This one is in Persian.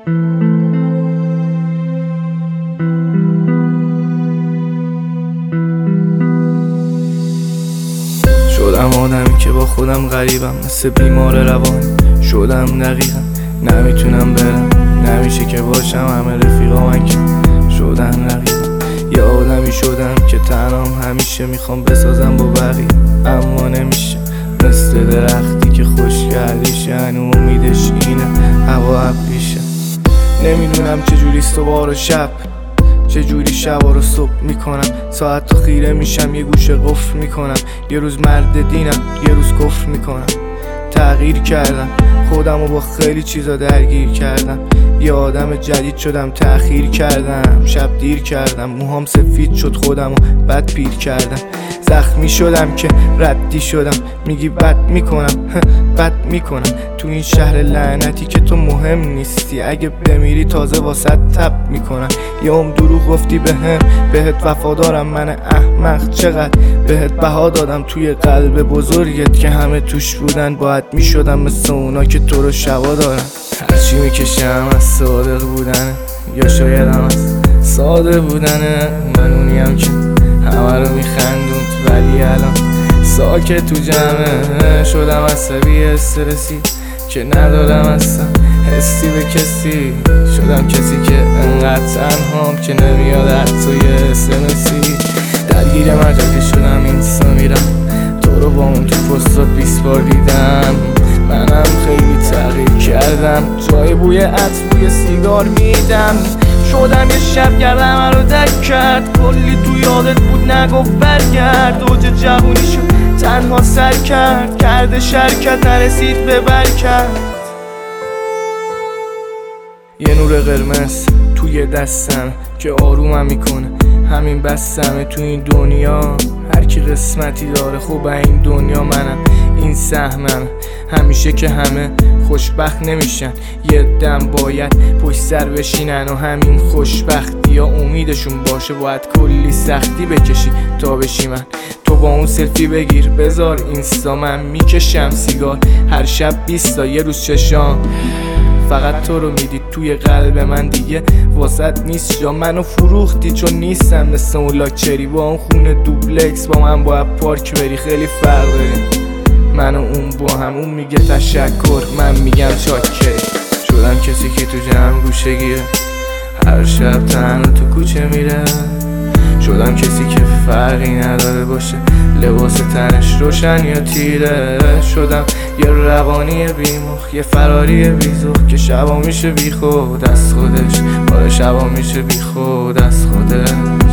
شدم آدمی که با خودم غریبم، مثل بیمار روانی شدم دقیقا. نمیتونم برم، نمیشه که باشم همه رفیقا من که شدم دقیقا. یه آدمی شدم که تنهام همیشه میخوام بسازم با بقیه، اما نمیشه. مثل درختی که خشک‌گردیشه هنو امیدش اینه هوا ابریشه. نمیدونم چجوری صبح و شب، چجوری شبا رو صبح میکنم. ساعت تا خیره میشم یه گوشه قفل میکنم. یه روز مرد دینم، یه روز کفر میکنم. تغییر کردم، خودم رو با خیلی چیزا درگیر کردم. یه آدم جدید شدم، تأخیر کردم، شب دیر کردم. موهام سفید شد، خودم رو بد پیر کردم. زخمی شدم که ردی شدم، میگی بد میکنم بد میکنم. تو این شهر لعنتی که تو مهم نیستی، اگه بمیری تازه واسه تب میکنم. یه دروغ گفتی بهت وفادارم، من احمق چقدر بهت بها دادم. توی قلب بزرگت که همه توش بودن، باید میشدم مثل اونا که تو رو شبا دارن. هرچی میکشم از صادق بودنه، یا شایدم از ساده بودنه. من اونیم که همه رو میخندوند، ولی الان ساکت تو جمعه شدم. عصبی استرسی که ندارم اصلا حسی به کسی. شدم کسی که انقدر تنهام که نمیاد حتی یه اسمسی. درگیر مجالی شدم، اینستا میرم تو رو با اون تو پستات 20 بار دیدم. منم خیلی تغییر کردم، جای بوی عطر بوی سیگار میدم. شدم یه شب گردم من رو دک کرد، کلی تو یادت بود نگفت برگرد. اوج جوونی شد تنها سر کرد شرکت نرسید به برکت. یه نور قرمز توی دستم که آرومم میکنه، همین بستمه تو این دنیا. هر کی قسمتی داره، خب این دنیا منم، این سهمم. همیشه که همه خوشبخت نمیشن، یه دم باید پشت سر بشینن. و همین خوشبختی یا امیدشون باشه، باید کلی سختی بکشی تا بشی من. تو با اون سلفی بگیر بذار اینستا، من میکشم سیگار هر شب 20 تا. یه روز چشام فقط تو رو میدید توی قلب من، دیگه واسط نیست جا. منو فروختی چون نیستم مثل اون لاکچری. با اون خونه دوبلکس با من باید پارک بری، خیلی فرق داریم من و اون با هم. اون میگه تشکر، من میگم چاکری. شدم کسی که تو جمع گوشه گیره، هر شب تنها تو کوچه میره. شدم کسی که فرقی نداره باشه لباس تنش روشن یا تیره. شدم یه روانی بیمخ، یه فراری بیزخ که شبا میشه بی خود از خودش. شبا میشه بی خود از خودش.